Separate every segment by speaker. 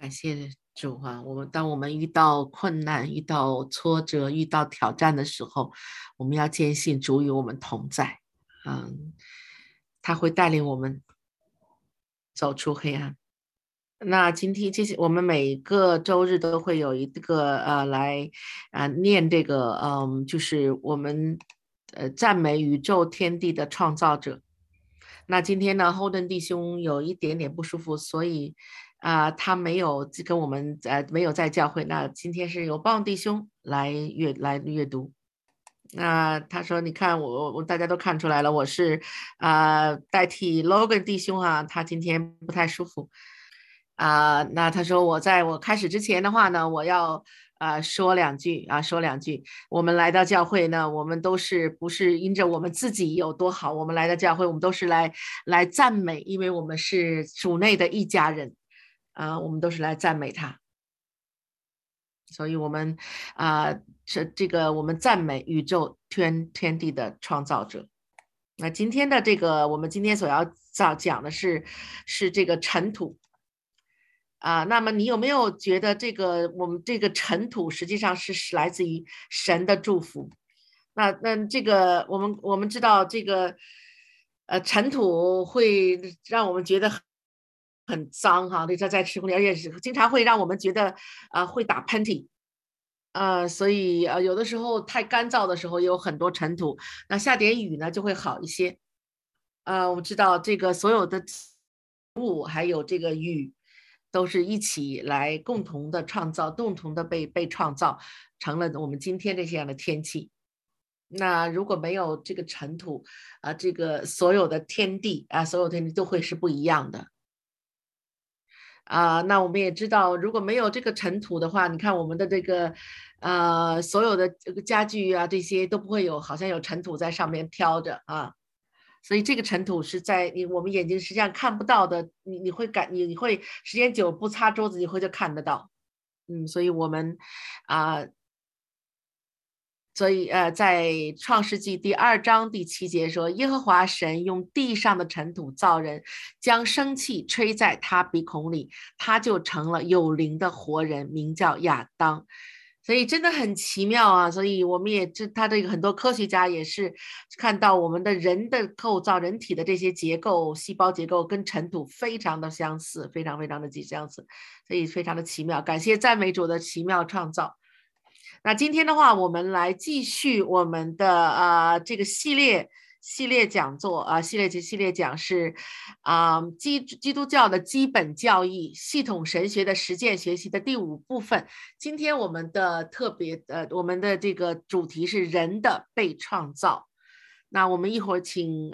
Speaker 1: 感谢主啊！当我们遇到困难、遇到挫折、遇到挑战的时候，我们要坚信主与我们同在。他会带领我们走出黑暗。那今天我们每个周日都会有一个来念这个就是我们赞美宇宙天地的创造者。那今天呢，Holden 弟兄有一点点不舒服，所以他没有跟我们没有在教会。那今天是由棒弟兄来阅读。那他说：“你看我大家都看出来了，我是代替 Logan 弟兄啊，他今天不太舒服。”那他说在我开始之前的话呢，我要说两句。我们来到教会呢，我们都是不是因着我们自己有多好，我们来到教会，我们都是来赞美，因为我们是主内的一家人我们都是来赞美他，所以我们我们赞美宇宙天地的创造者。那今天的我们今天所要讲的是这个尘土。那么你有没有觉得我们这个尘土实际上是来自于神的祝福？那我们知道尘土会让我们觉得很脏哈，在吃空气，而且是经常会让我们觉得会打喷嚏。所以有的时候太干燥的时候也有很多尘土，那下点雨呢就会好一些。我们知道所有的物还有雨都是一起来共同的创造，共同的被创造成了我们今天这样的天气。那如果没有这个尘土所有的天地都会是不一样的。那我们也知道，如果没有这个尘土的话，你看我们的所有的家具这些都不会好像有尘土在上面飘着所以这个尘土是在我们眼睛实际上看不到的，你会时间久不擦桌子以后就看得到。所以我们在创世纪第2章第7节说，耶和华神用地上的尘土造人，将生气吹在他鼻孔里，他就成了有灵的活人，名叫亚当。所以真的很奇妙所以我们他很多科学家也是看到我们的人的构造，人体的这些结构，细胞结构跟尘土非常的相似，非常非常的相似，所以非常的奇妙。感谢赞美主的奇妙创造。那今天的话，我们来继续我们的这个系列讲座系列讲是基督教的基本教义系统神学的实践学习的第5部分。今天我们的我们的这个主题是人的被创造。那我们一会儿请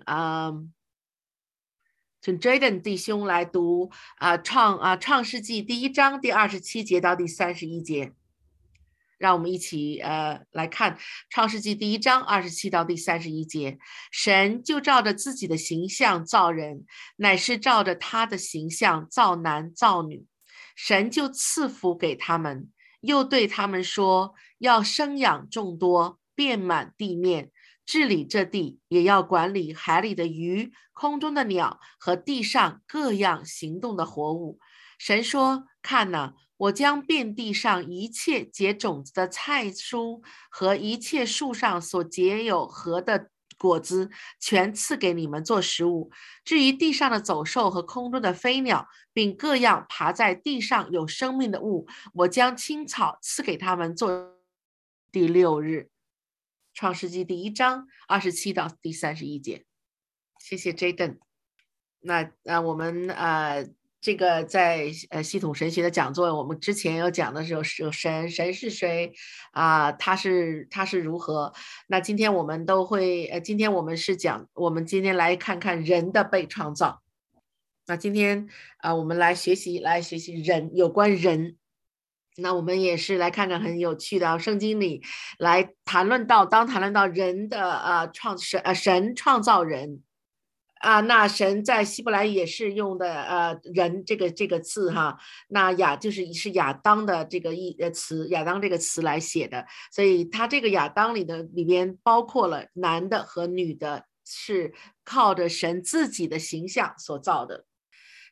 Speaker 1: Jaden 弟兄来读创世纪第1章第27节到第31节。让我们一起来看创世纪第1章27到第31节。神就照着自己的形象造人，乃是照着他的形象造男造女。神就赐福给他们，又对他们说，要生养众多，遍满地面，治理这地，也要管理海里的鱼，空中的鸟和地上各样行动的活物。神说，看哪，我将遍地上一切结种子的菜蔬和一切树上所结有核的果子，全赐给你们做食物。至于地上的走兽和空中的飞鸟，并各样爬在地上有生命的物，我将青草赐给他们做第6日。创世纪第1章27到第31节。谢谢 Jaden。那我们这个在系统神学的讲座，我们之前有讲的时候是神是谁他是如何。那今天我们都会今天我们是讲，我们今天来看看人的被创造。那今天我们来学习人，有关人。那我们也是来看看很有趣的圣经里来谈论到人的神创造人那神在希伯来也是用的人这个字哈，那是亚当的这个词，亚当这个词来写的，所以他这个亚当里边包括了男的和女的，是靠着神自己的形象所造的。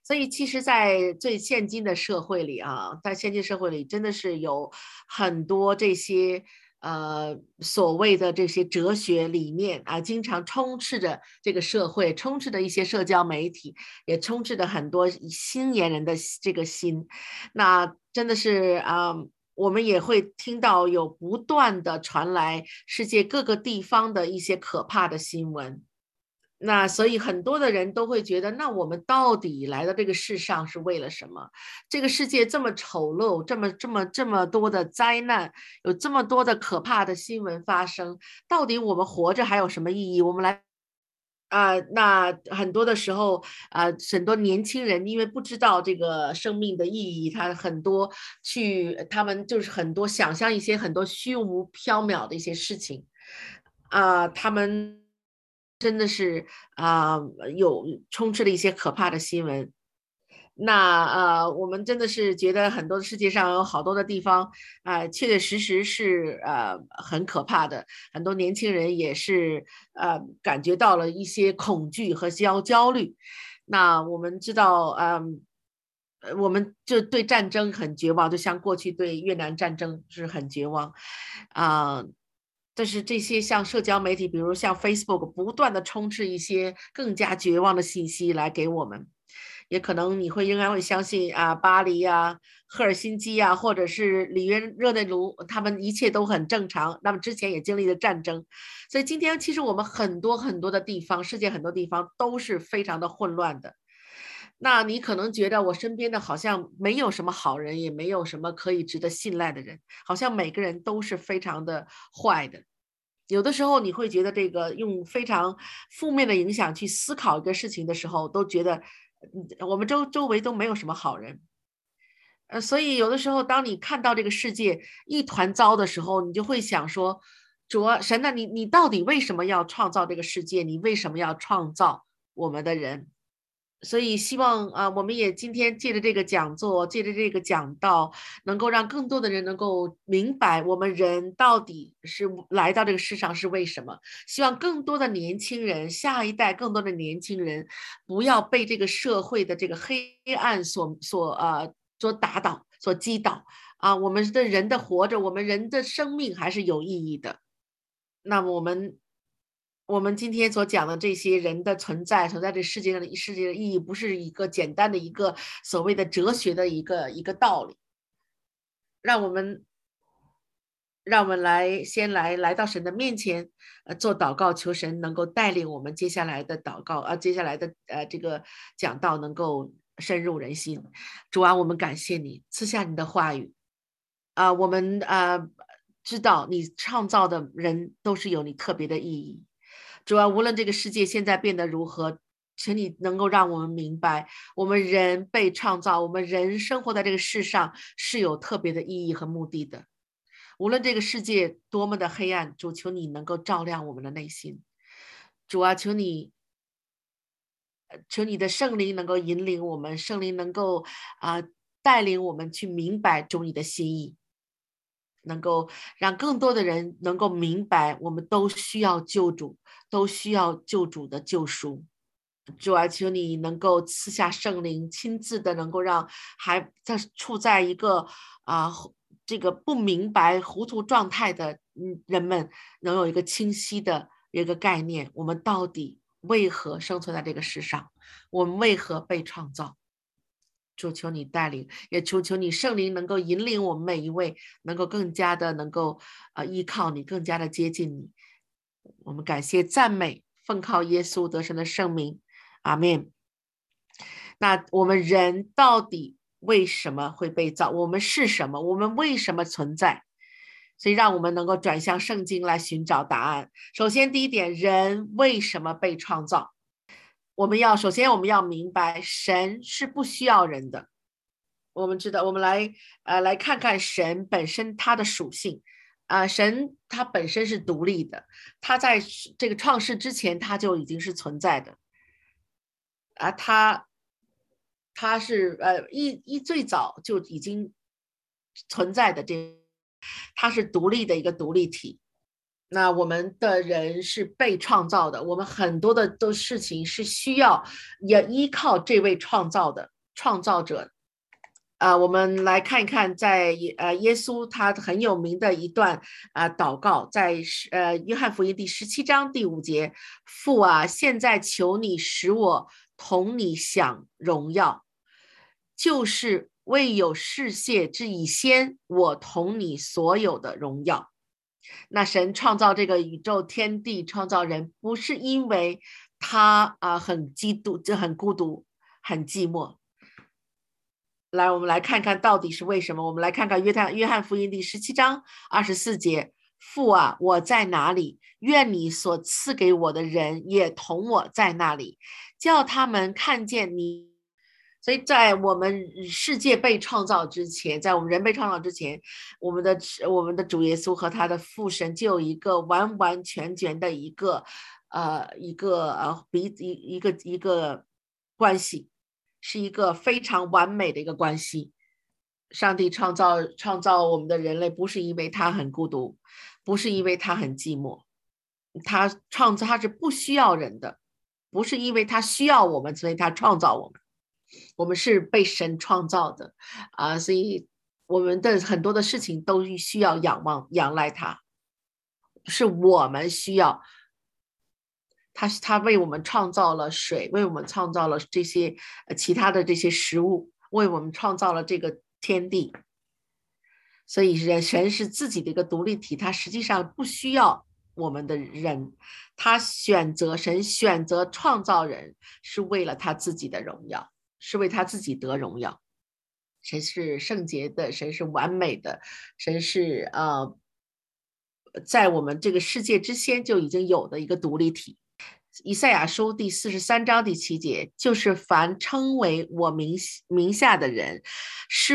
Speaker 1: 所以其实在最现今的社会里啊，在现今社会里真的是有很多这些所谓的这些哲学理念啊，经常充斥着这个社会，充斥着一些社交媒体，也充斥着很多新年人的这个心。那真的是我们也会听到有不断的传来世界各个地方的一些可怕的新闻。那所以很多的人都会觉得，那我们到底来到这个世上是为了什么？这个世界这么丑陋，这么多的灾难，有这么多的可怕的新闻发生，到底我们活着还有什么意义？我们来那很多的时候很多年轻人因为不知道这个生命的意义，他们就是很多想象一些很多虚无缥缈的一些事情他们真的是有充斥了一些可怕的新闻。那我们真的是觉得很多世界上有好多的地方确确实实是很可怕的，很多年轻人也是感觉到了一些恐惧和焦虑。那我们知道，我们就对战争很绝望，就像过去对越南战争是很绝望啊。但是这些像社交媒体，比如像 Facebook，不断的充斥一些更加绝望的信息来给我们。也可能你仍然会相信巴黎赫尔辛基或者是里约热内卢，他们一切都很正常。那么之前也经历了战争，所以今天其实我们很多很多的地方，世界很多地方都是非常的混乱的。那你可能觉得我身边的好像没有什么好人，也没有什么可以值得信赖的人，好像每个人都是非常的坏的。有的时候你会觉得这个用非常负面的影响去思考一个事情的时候，都觉得我们周围都没有什么好人。所以有的时候当你看到这个世界一团糟的时候，你就会想说，主啊，神啊，你到底为什么要创造这个世界？你为什么要创造我们的人？所以希望我们也今天借着这个讲座，借着这个讲道，能够让更多的人能够明白我们人到底是来到这个世上是为什么。希望更多的年轻人，下一代更多的年轻人，不要被这个社会的这个黑暗所打倒、所击倒我们的人的活着，我们人的生命还是有意义的。那么我们今天所讲的这些人的存在这世界上的意义，不是一个简单的一个所谓的哲学的一个道理。让我们先来到神的面前，做祷告，求神能够带领我们接下来的祷告接下来的这个讲道能够深入人心。主啊，我们感谢你赐下你的话语我们知道你创造的人都是有你特别的意义。主要无论这个世界现在变得如何，请你能够让我们明白，我们人被创造，我们人生活在这个世上是有特别的意义和目的的。无论这个世界多么的黑暗，主求你能够照亮我们的内心。主啊，求你的圣灵能够引领我们，圣灵能够带领我们去明白主你的心意。能够让更多的人能够明白，我们都需要救主，都需要救主的救赎。主啊，求你能够赐下圣灵，亲自的能够让还在处在一个这个不明白、糊涂状态的人们，能有一个清晰的一个概念：我们到底为何生存在这个世上？我们为何被创造？主求你带领，也求你圣灵能够引领我们每一位，能够更加的能够依靠你，更加的接近你。我们感谢赞美，奉靠耶稣得胜的圣名，阿们。那我们人到底为什么会被造？我们是什么？我们为什么存在？所以让我们能够转向圣经来寻找答案。首先第一点，人为什么被创造？首先我们要明白，神是不需要人的。我们知道，我们来看看神本身他的属性神他本身是独立的，他在这个创世之前他就已经是存在的他是最早就已经存在的他是独立的一个独立体。那我们的人是被创造的，我们很多的事情是需要也依靠这位创造的创造者。我们来看一看在耶稣他很有名的一段祷告，在约翰福音第17章第5节，父啊，现在求你使我同你享荣耀，就是未有世界之以先，我同你所有的荣耀。那神创造这个宇宙天地，创造人，不是因为他很孤独很寂寞。来，我们来看看到底是为什么。我们来看看约翰福音第17章24节，父啊，我在哪里？愿你所赐给我的人也同我在那里，叫他们看见你。所以在我们世界被创造之前，在我们人被创造之前，我们的主耶稣和他的父神就有一个完完全全的一个关系，是一个非常完美的一个关系。上帝创造我们的人类，不是因为他很孤独，不是因为他很寂寞，他是不需要人的，不是因为他需要我们，所以他创造我们。我们是被神创造的所以我们的很多的事情都需要仰赖他，是我们需要他为我们创造了水，为我们创造了这些其他的这些食物，为我们创造了这个天地。所以神是自己的一个独立体，他实际上不需要我们的人，神选择创造人是为了他自己的荣耀，是为他自己得荣耀。神是圣洁的，神是完美的，神是在我们这个世界之先就已经有的一个独立体。以赛亚书第43章第7节，就是凡称为我名下的人，是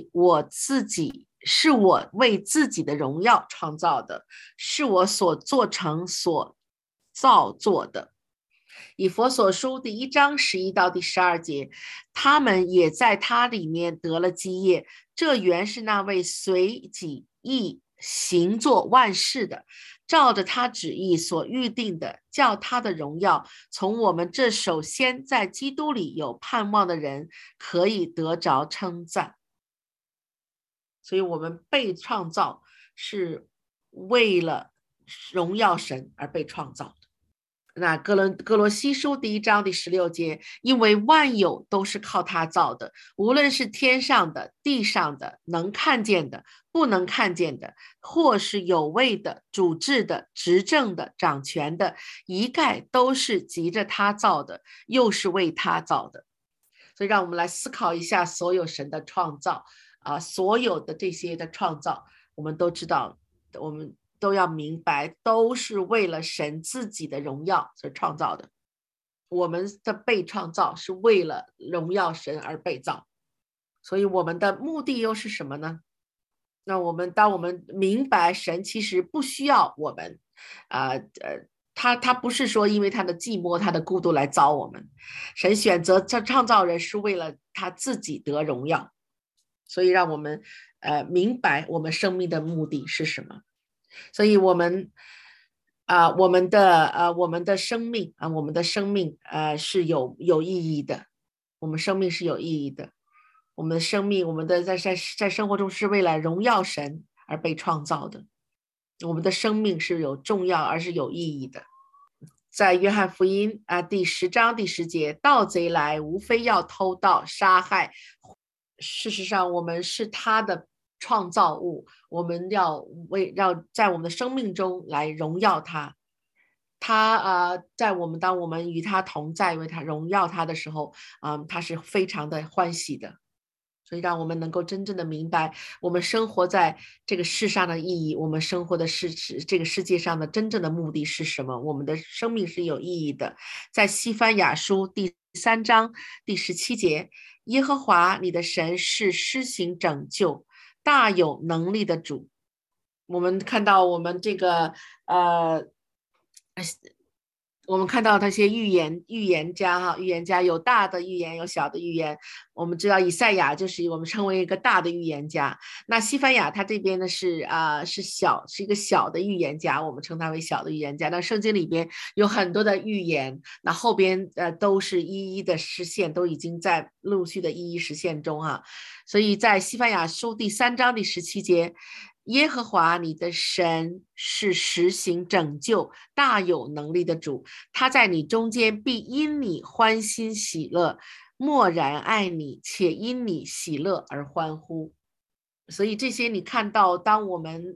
Speaker 1: 我为自己的荣耀创造的，是我所做成所造作的。以弗所书第1章11到第12节，他们也在他里面得了基业，这原是那位随己意行作万事的，照着他旨意所预定的，叫他的荣耀从我们这首先在基督里有盼望的人可以得着称赞。所以我们被创造是为了荣耀神而被创造的。那哥罗西书第1章第16节，因为万有都是靠他造的，无论是天上的、地上的，能看见的、不能看见的，或是有位的、主治的、执政的、掌权的，一概都是藉着他造的，又是为他造的。所以让我们来思考一下所有神的创造所有的这些的创造，我们都知道，我们都要明白，都是为了神自己的荣耀所创造的。我们的被创造是为了荣耀神而被造，所以我们的目的又是什么呢？那当我们明白神其实不需要我们他不是说因为他的寂寞他的孤独来造我们，神选择创造人是为了他自己得荣耀。所以让我们明白我们生命的目的是什么。所以我们的生命是有意义的，我们生命是有意义的，我们的生命在生活中是为了荣耀神而被创造的，我们的生命是有重要而是有意义的。在约翰福音第10章第10节，盗贼来无非要偷盗杀害，事实上我们是他的创造物，我们要在我们的生命中来荣耀他。当我们与他同在，为他荣耀他的时候他是非常的欢喜的。所以让我们能够真正的明白我们生活在这个世上的意义，我们生活的这个世界上的真正的目的是什么，我们的生命是有意义的。在西番雅书第3章第17节，耶和华你的神是施行拯救大有能力的主。我们看到我们这个我们看到那些预言家哈，预言家有大的预言，有小的预言。我们知道以赛亚就是我们称为一个大的预言家。那西番雅他这边呢是一个小的预言家，我们称他为小的预言家。那圣经里边有很多的预言，那后边都是一一的实现，都已经在陆续的一一实现中哈。所以在西番雅书第3章第17节。耶和华你的神是实行拯救、大有能力的主，他在你中间必因你欢欣喜乐，默然爱你，且因你喜乐而欢呼。所以这些你看到，当我们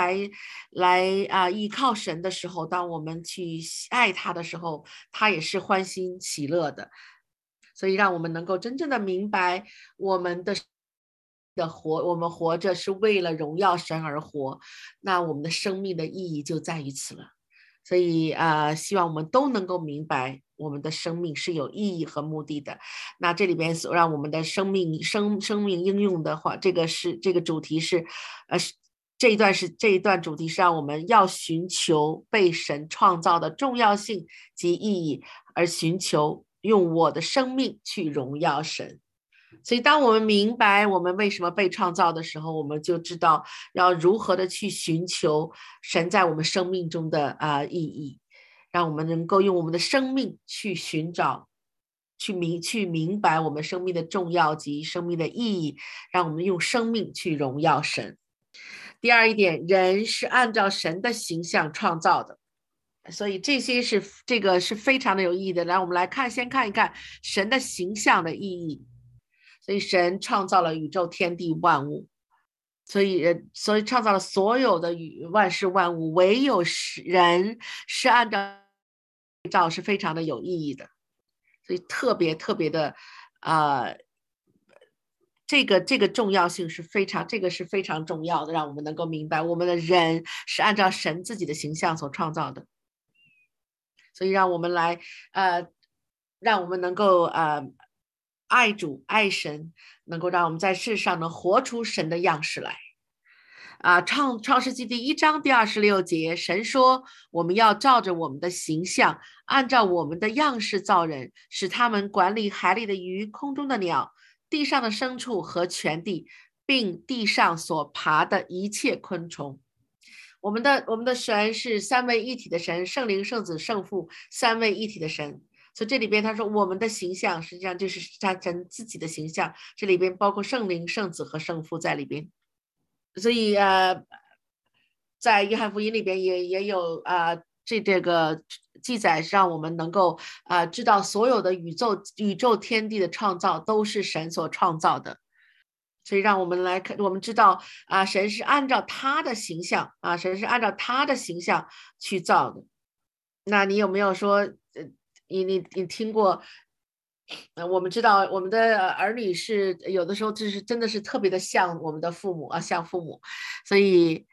Speaker 1: 依靠神的时候，当我们去爱他的时候，他也是欢欣喜乐的。所以让我们能够真正的明白我们我们活着是为了荣耀神而活，那我们的生命的意义就在于此了。所以希望我们都能够明白我们的生命是有意义和目的的。那这里边所让我们的生命应用的话，这个主题是这一段主题是让我们要寻求被神创造的重要性及意义，而寻求用我的生命去荣耀神。所以当我们明白我们为什么被创造的时候，我们就知道要如何的去寻求神在我们生命中的意义，让我们能够用我们的生命去寻找去明白我们生命的重要及生命的意义，让我们用生命去荣耀神。第二一点，人是按照神的形象创造的，所以这个是非常的有意义的。来，我们先看一看神的形象的意义。所以神创造了宇宙天地万物，所以创造了所有的万事万物，唯有人是按照是非常的有意义的。所以特别的这个重要性是非常重要的，让我们能够明白我们的人是按照神自己的形象所创造的。所以让我们能够爱主爱神，能够让我们在世上能活出神的样式来。创世纪第1章第26节，神说我们要照着我们的形象，按照我们的样式造人，使他们管理海里的鱼、空中的鸟、地上的牲畜和全地，并地上所爬的一切昆虫。我们的神是三位一体的神，圣灵、圣子、圣父，三位一体的神。所以这里边他说我们的形象实际上就是他神自己的形象，这里边包括圣灵、圣子和圣父在里边。所以在约翰福音里边也有这个记载，让我们能够知道所有的宇宙天地的创造都是神所创造的。所以让我们来看，我们知道神是按照他的形象神是按照他的形象去造的。那你有没有说你听过我们知道我们的儿女是有的时候就是真的是特别的像我们的父母像父母。所以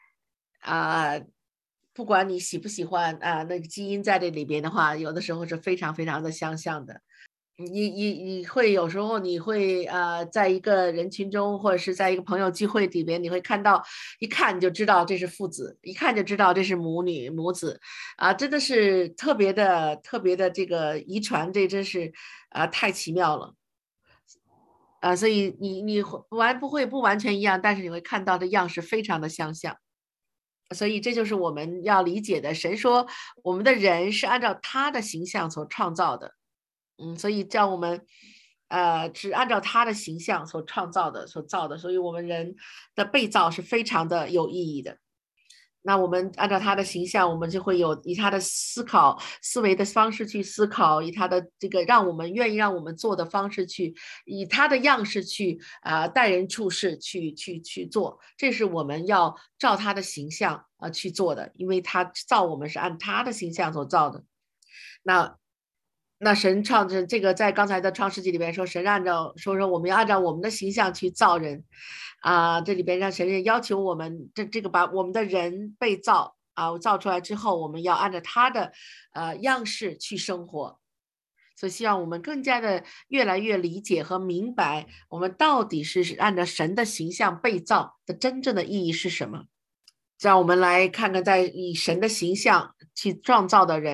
Speaker 1: 不管你喜不喜欢那个基因在这里边的话，有的时候是非常的相像的。你会有时候你会在一个人群中，或者是在一个朋友聚会里边，你会看到一看你就知道这是父子，一看就知道这是母子真的是特别的这个遗传，这真是太奇妙了所以你不完全一样，但是你会看到的样式非常的相像。所以这就是我们要理解的，神说我们的人是按照他的形象所创造的。所以叫我们是按照他的形象所造的，所以我们人的被造是非常的有意义的。那我们按照他的形象，我们就会以他的思维的方式去思考，以他的这个愿意让我们做的方式去，以他的样式去待人处事去做，这是我们要照他的形象去做的，因为他造我们是按他的形象所造的。那神创造这个，在刚才的创世纪里边说，神说我们要按照我们的形象去造人这里边让神也要求我们这个把我们的人被造造出来之后，我们要按照他的样式去生活。所以希望我们更加的越来越理解和明白，我们到底是按照神的形象被造的真正的意义是什么。让我们来看看，在以神的形象去创造的人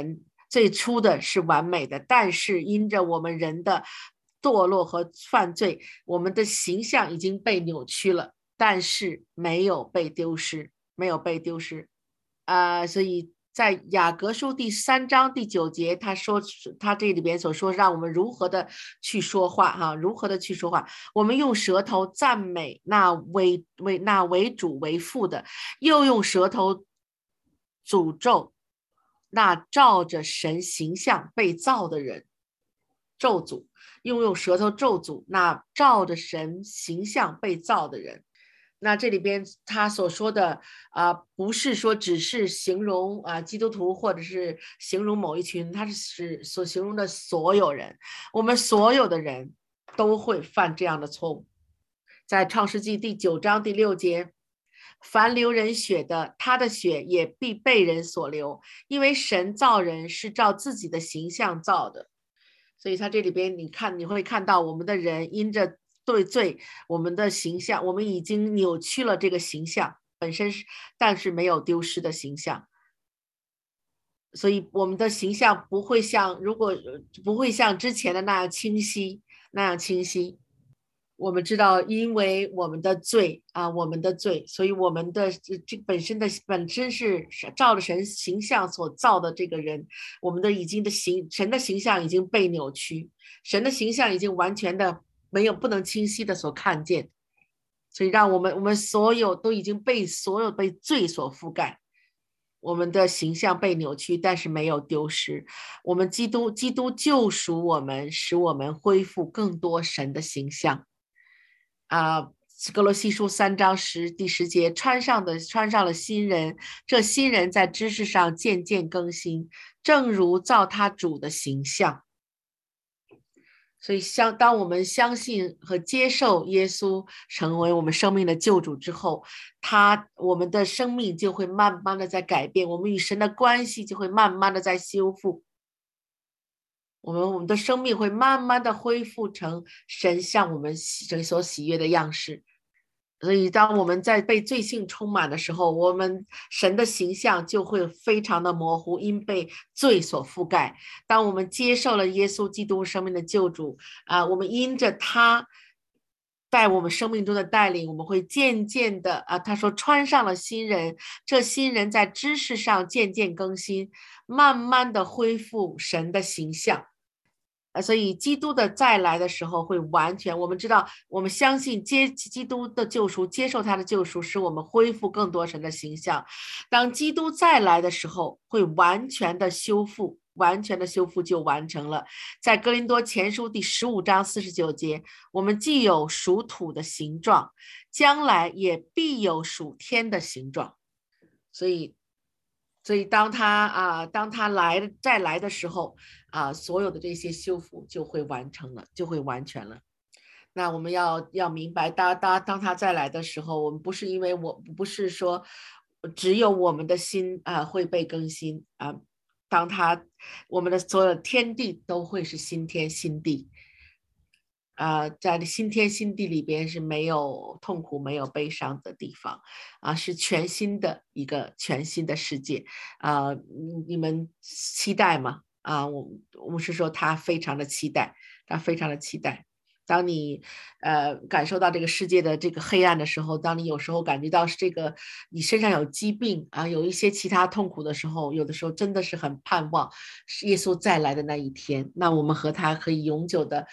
Speaker 1: 最初的是完美的，但是因着我们人的堕落和犯罪，我们的形象已经被扭曲了，但是没有被丢失，没有被丢失。所以在雅各书第3章第9节，他这里边所说，让我们如何的去说话如何的去说话。我们用舌头赞美那为主为父的，又用舌头诅咒那照着神形象被造的人，咒诅，用舌头咒诅那照着神形象被造的人。那这里边他所说的不是说只是形容基督徒，或者是形容某一群，他是所形容的所有人，我们所有的人都会犯这样的错误。在创世纪第9章第6节，凡流人血的，他的血也必被人所流，因为神造人是照自己的形象造的。所以他这里边你会看到我们的人因着对罪，我们的形象，我们已经扭曲了这个形象本身但是没有丢失的形象。所以我们的形象不会像之前的那样清晰。我们知道，因为我们的罪，所以我们的这本身是照着神形象所造的这个人，我们的神的形象已经被扭曲，神的形象已经完全的不能清晰的所看见，所以让我们所有都已经被罪所覆盖，我们的形象被扭曲，但是没有丢失。我们基督救赎我们，使我们恢复更多神的形象。哥罗西书3章第10节，穿上了新人，这新人在知识上渐渐更新，正如造他主的形象。所以当我们相信和接受耶稣成为我们生命的救主之后，我们的生命就会慢慢的在改变，我们与神的关系就会慢慢的在修复，我们的生命会慢慢的恢复成神向我们所喜悦的样式。所以当我们在被罪性充满的时候，我们神的形象就会非常的模糊，因被罪所覆盖。当我们接受了耶稣基督生命的救主我们因着他在我们生命中的带领，我们会渐渐的他说穿上了新人，这新人在知识上渐渐更新，慢慢的恢复神的形象。所以基督的再来的时候会完全，我们知道，我们相信基督的救赎，接受他的救赎，使我们恢复更多神的形象。当基督再来的时候，会完全的修复就完成了。在哥林多前书第15章49节，我们既有属土的形状，将来也必有属天的形状。所以当他再来的时候所有的这些修复就会完全了。那我们要明白，当他再来的时候，我们不是说只有我们的心会被更新我们的所有天地都会是新天新地。在新天新地里边是没有痛苦没有悲伤的地方是全新的一个全新的世界你们期待吗？我是说他非常的期待。当你感受到这个世界的这个黑暗的时候，当你有时候感觉到你身上有疾病有一些其他痛苦的时候，有的时候真的是很盼望耶稣再来的那一天，那我们和他可以永久的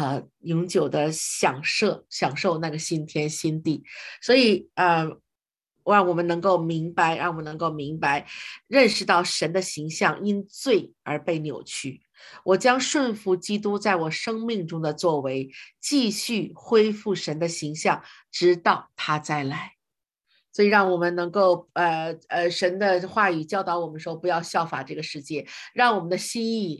Speaker 1: 享受那个新天新地。所以让我们能够明白，认识到神的形象因罪而被扭曲。我将顺服基督在我生命中的作为，继续恢复神的形象，直到他再来。所以让我们能够神的话语教导我们说，不要效法这个世界，让我们的心意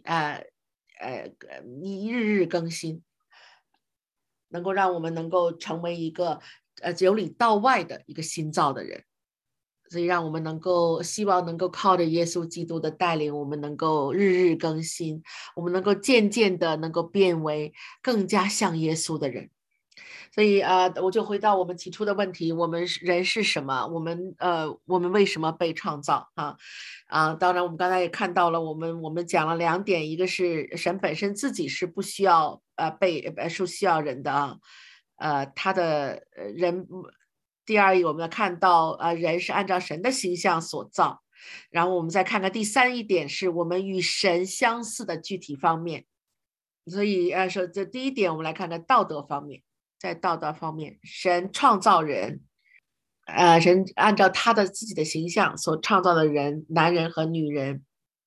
Speaker 1: 日日更新，能够让我们能够成为一个由里到外的一个新造的人。所以让我们希望能够靠着耶稣基督的带领，我们能够日日更新，我们能够渐渐的能够变为更加像耶稣的人。 所以我就回到我们起初的问题，我们人是什么？我们为什么被创造当然我们刚才也看到了，我们讲了2点，一个是神本身自己是不需要是需要人的他的人。第二，我们看到人是按照神的形象所造。然后我们再看看第3点，是我们与神相似的具体方面。所以说这第1点，我们来看看道德方面。在道德方面，神创造人，神按照他的自己的形象所创造的人，男人和女人。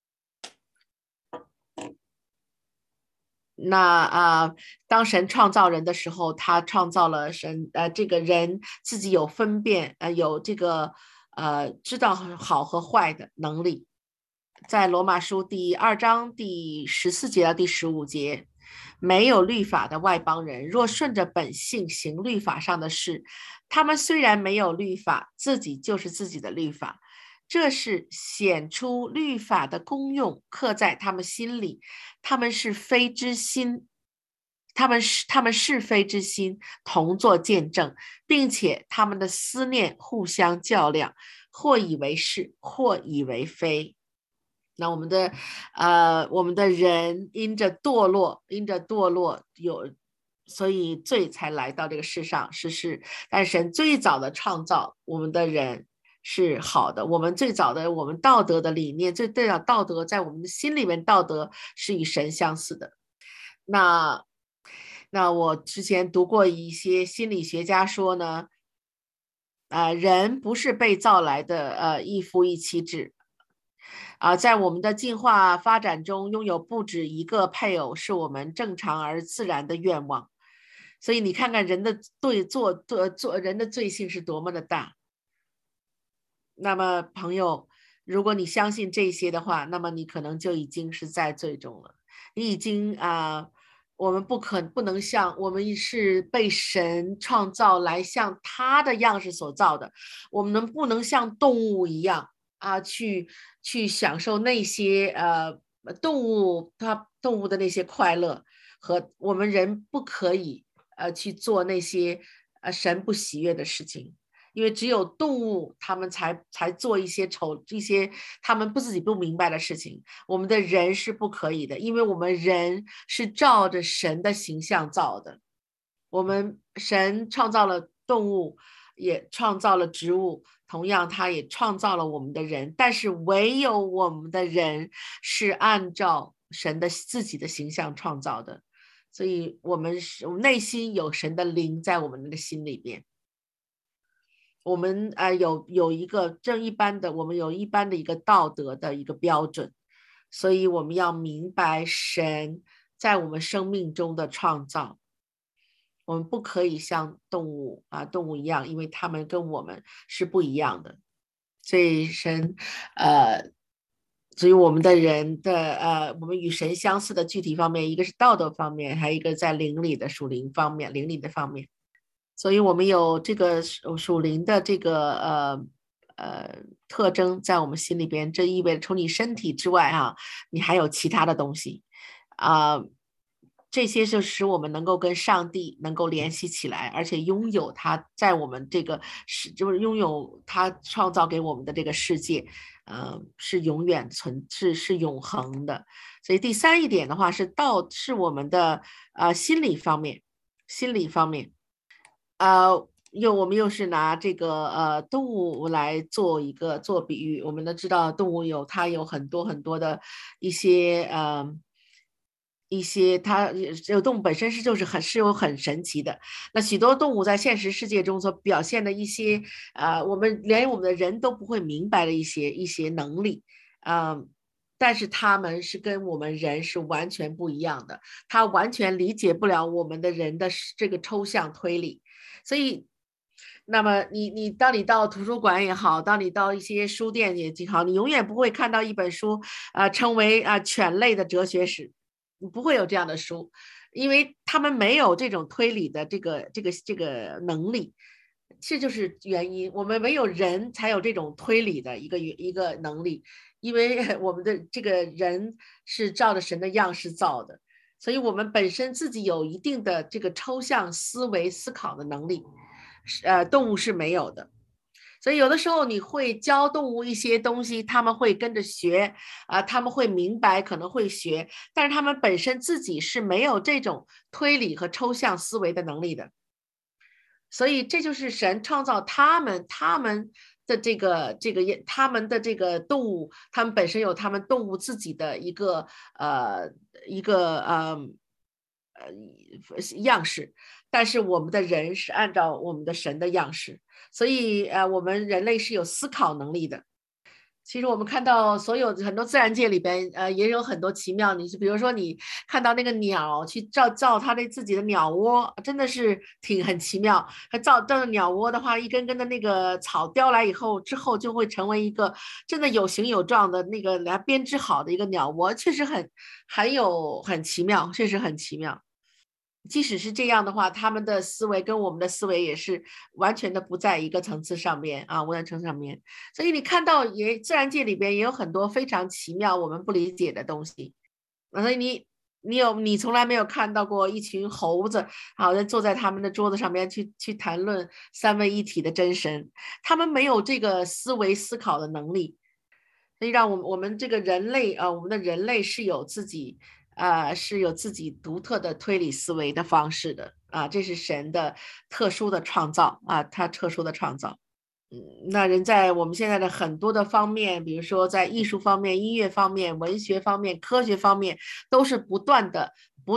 Speaker 1: 那当神创造人的时候，他创造了这个人自己有分辨，有这个知道好和坏的能力。在罗马书第2章第14节到第15节，没有律法的外邦人，若顺着本性行律法上的事，他们虽然没有律法，自己就是自己的律法。这是显出律法的功用，刻在他们心里。他们是非之心，他们是非之心同作见证，并且他们的思念互相较量，或以为是，或以为非。那我们的人因着堕落所以罪才来到这个世上，但神最早的创造我们的人是好的，我们最早的我们道德的理念，最早道德在我们的心里面，道德是与神相似的。那我之前读过一些心理学家说呢，人不是被造来的一夫一妻制。在我们的进化发展中，拥有不止一个配偶是我们正常而自然的愿望。所以你看看人的人的罪性是多么的大。那么朋友，如果你相信这些的话，那么你可能就已经是在罪中了。你已经我们不能像我们是被神创造来像他的样式所造的，我们不能像动物一样去享受那些动物的那些快乐，和我们人不可以去做那些神不喜悦的事情。因为只有动物他们才做一些他们自己不明白的事情，我们的人是不可以的，因为我们人是照着神的形象造的。神创造了动物，也创造了植物，同样他也创造了我们的人，但是唯有我们的人是按照神的自己的形象创造的。所以我们内心有神的灵在我们的心里边。我们有一个我们有一般的一个道德的一个标准，所以我们要明白神在我们生命中的创造。我们不可以像动物一样，因为他们跟我们是不一样的。所以所以我们的人的我们与神相似的具体方面，一个是道德方面，还有一个在灵里的属灵方面，灵里的方面。所以我们有这个属灵的这个特征在我们心里边，这意味着除你身体之外你还有其他的东西这些就使我们能够跟上帝能够联系起来，而且拥有他在我们这个就是拥有他创造给我们的这个世界是永远是永恒的。所以第3一点的话是我们的心理方面我们又是拿这个动物来做比喻。我们都知道动物它有很多很多的一些它动物本身是有很神奇的。那许多动物在现实世界中所表现的一些连我们的人都不会明白的一些能力但是他们是跟我们人是完全不一样的，他完全理解不了我们的人的这个抽象推理。所以那么当你到图书馆也好，当你到一些书店也好，你永远不会看到一本书称为犬类的哲学史，你不会有这样的书，因为他们没有这种推理的这个能力。这就是原因，我们唯有人才有这种推理的一个能力，因为我们的这个人是照着神的样式造的。 所以我们本身自己有一定的这个抽象思维思考的能力，动物是没有的。所以有的时候你会教动物一些东西，他们会跟着学他们会明白，可能会学，但是他们本身自己是没有这种推理和抽象思维的能力的。所以这就是神创造他们的他们的这个动物，他们本身有他们动物自己的一个样式，但是我们的人是按照我们的神的样式，所以我们人类是有思考能力的。其实我们看到很多自然界里边，也有很多奇妙。你比如说，你看到那个鸟去造它的自己的鸟窝，真的是很奇妙。它造鸟窝的话，一根根的那个草叼来之后就会成为一个真的有形有状的那个来编织好的一个鸟窝，确实很奇妙，确实很奇妙。即使是这样的话，他们的思维跟我们的思维也是完全的不在一个层次上面无在层次上面。所以你看到自然界里边也有很多非常奇妙我们不理解的东西。所以你从来没有看到过一群猴子好像坐在他们的桌子上面去谈论三位一体的真神，他们没有这个思维思考的能力。所以让我们这个人类我们的人类是有自己独特的推理思维的方式的这是神的特殊的创造他特殊的创造。那人在我们现在的很多的方面，比如说在艺术方面、音乐方面、文学方面、科学方面，都是不断的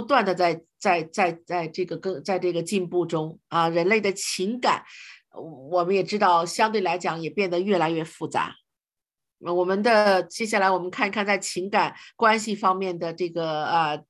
Speaker 1: 在这个进步中人类的情感，我们也知道相对来讲也变得越来越复杂。接下来我们看一看在情感关系方面的这个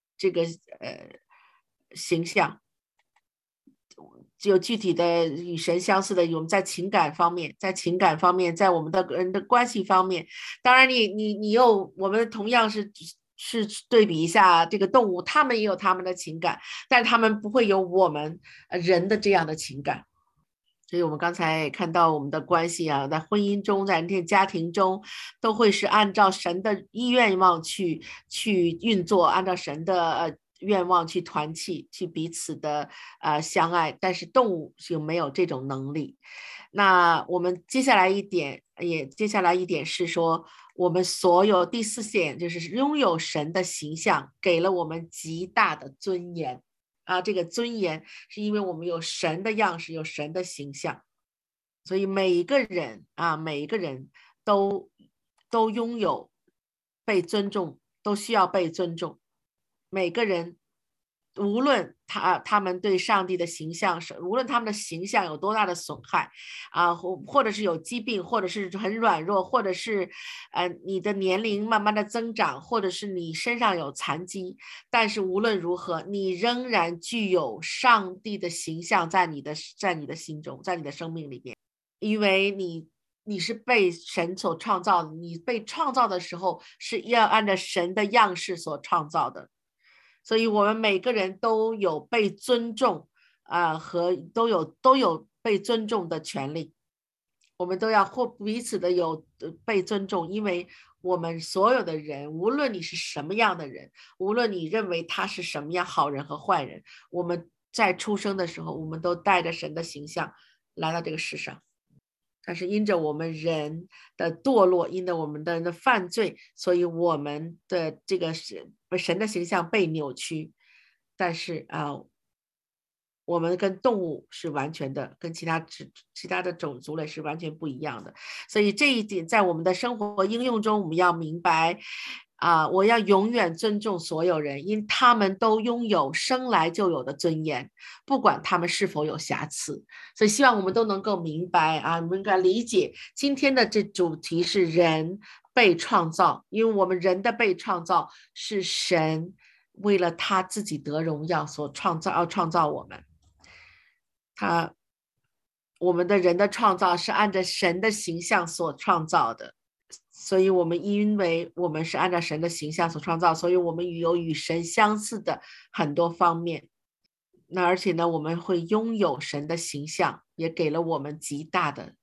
Speaker 1: 形象，有具体的与神相似的，我们在情感方面，在我们的人的关系方面，当然我们同样是对比一下这个动物，他们也有他们的情感，但他们不会有我们人的这样的情感。所以我们刚才看到我们的关系在婚姻中，在家庭中，都会是按照神的愿望去运作，按照神的愿望去团契，去彼此的相爱。但是动物就没有这种能力。那我们接下来一点是说，我们所有第四点就是拥有神的形象，给了我们极大的尊严。这个尊严是因为我们有神的样式，有神的形象，所以每一个人都拥有被尊重，都需要被尊重。每个人无论他们对上帝的形象无论他们的形象有多大的损害或者是有疾病，或者是很软弱，或者是你的年龄慢慢的增长，或者是你身上有残疾，但是无论如何，你仍然具有上帝的形象在你的心中，在你的生命里边，因为你是被神所创造的，你被创造的时候是要按照神的样式所创造的。所以我们每个人都有被尊重和都有被尊重的权利，我们都要彼此的有被尊重，因为我们所有的人，无论你是什么样的人，无论你认为他是什么样好人和坏人，我们在出生的时候，我们都带着神的形象来到这个世上。但是因着我们人的堕落，因着我们的犯罪，所以我们的这个神的形象被扭曲。但是我们跟动物是完全的，跟其他的种族类是完全不一样的。所以这一点在我们的生活应用中，我们要明白我要永远尊重所有人，因他们都拥有生来就有的尊严，不管他们是否有瑕疵。所以希望我们都能够明白我们应该理解今天的这主题是人被创造，因为我们人的被创造是神为了他自己得荣耀所创造我们。我们的人的创造是按照神的形象所创造的，所以因为我们是按照神的形象所创造，所以我们有与神相似的很多方面。那而且呢，我们会拥有神的形象，也给了我们极大的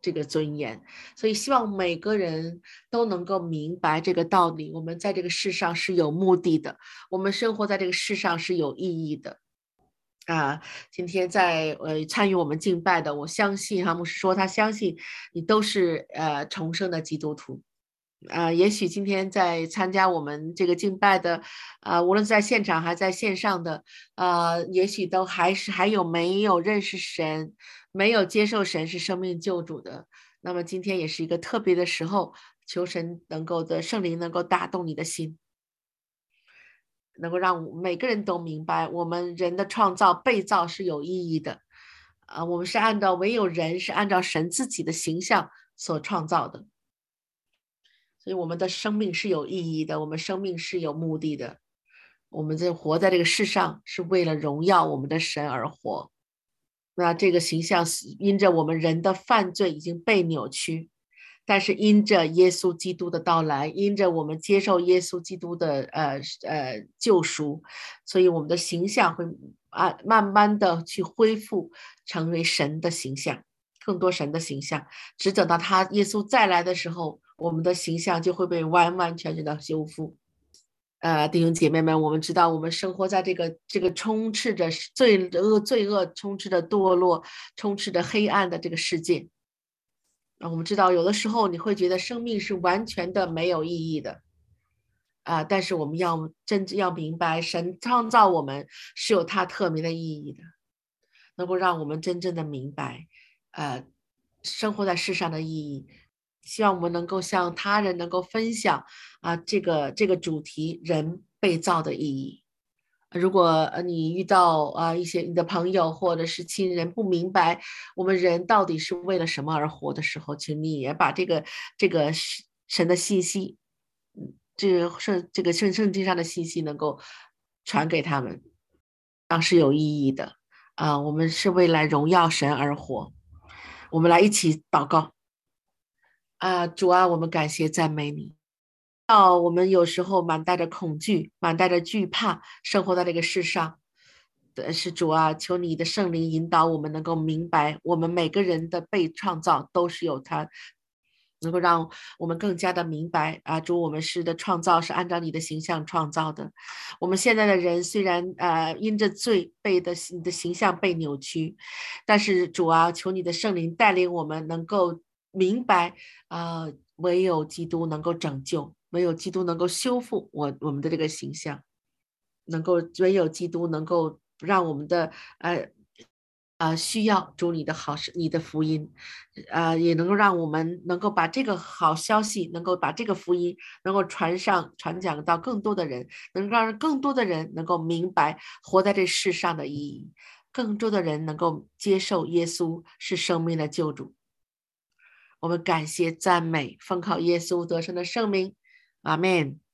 Speaker 1: 这个尊严。所以希望每个人都能够明白这个道理，我们在这个世上是有目的的，我们生活在这个世上是有意义的。今天在参与我们敬拜的，我相信哈牧师说他相信你都是重生的基督徒。也许今天在参加我们这个敬拜的，无论在现场还在线上的，也许都还有没有认识神，没有接受神是生命救主的。那么今天也是一个特别的时候，求神圣灵能够打动你的心，能够让每个人都明白，我们人的创造被造是有意义的。我们是唯有人是按照神自己的形象所创造的。所以我们的生命是有意义的，我们生命是有目的的。我们活在这个世上是为了荣耀我们的神而活。那这个形象因着我们人的犯罪已经被扭曲，但是因着耶稣基督的到来，因着我们接受耶稣基督的救赎，所以我们的形象会慢慢的去恢复，成为神的形象，更多神的形象。只等到耶稣再来的时候，我们的形象就会被完完全全的修复。弟兄姐妹们，我们知道我们生活在这个充斥着罪恶、充斥着堕落、充斥着黑暗的这个世界。我们知道有的时候你会觉得生命是完全的没有意义的。但是我们真正要明白，神创造我们是有他特别的意义的，能够让我们真正的明白生活在世上的意义。希望我们能够向他人能够分享这个主题人被造的意义。如果你遇到一些你的朋友或者是亲人不明白我们人到底是为了什么而活的时候，请你也把这个神的信息，这个圣经上的信息能够传给他们，是有意义的。我们是为了荣耀神而活。我们来一起祷告。主啊，我们感谢赞美你。我们有时候满带着恐惧，满带着惧怕，生活在这个世上。但是主啊，求你的圣灵引导我们，能够明白我们每个人的被创造都是有他，能够让我们更加的明白主，我们的创造是按照你的形象创造的。我们现在的人虽然因着罪你的形象被扭曲，但是主啊，求你的圣灵带领我们能够明白唯有基督能够拯救，唯有基督能够修复我们的这个形象，唯有基督能够让我们的需要主你的你的福音，也能够让我们能够把这个好消息，能够把这个福音能够传讲到更多的人，能够让更多的人能够明白活在这世上的意义，更多的人能够接受耶稣是生命的救主。我们感谢赞美，奉靠耶稣得胜的圣名，阿们。